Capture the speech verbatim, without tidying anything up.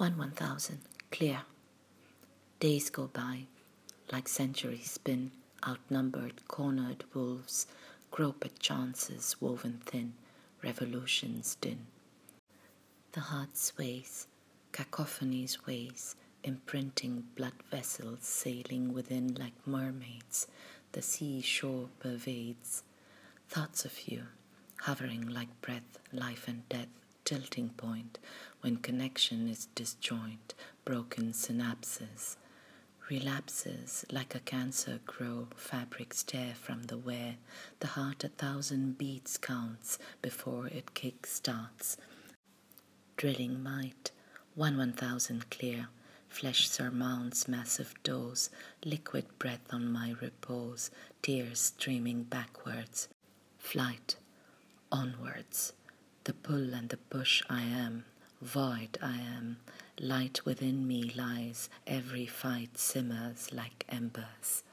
One one thousand, clear. Days go by, like centuries spin, outnumbered, cornered wolves grope at chances woven thin, revolutions din. The heart sways, cacophonies ways, imprinting blood vessels sailing within like mermaids, the sea shore pervades. Thoughts of you, hovering like breath, life and death, tilting point, when connection is disjoint, broken synapses. Relapses like a cancer grow, fabrics tear from the wear, the heart a thousand beats counts before it kick starts. Drilling might, one one thousand clear, flesh surmounts massive dose, liquid breath on my repose, tears streaming backwards. Flight, onwards, the pull and the push I am, void I am, light within me lies, every fight simmers like embers.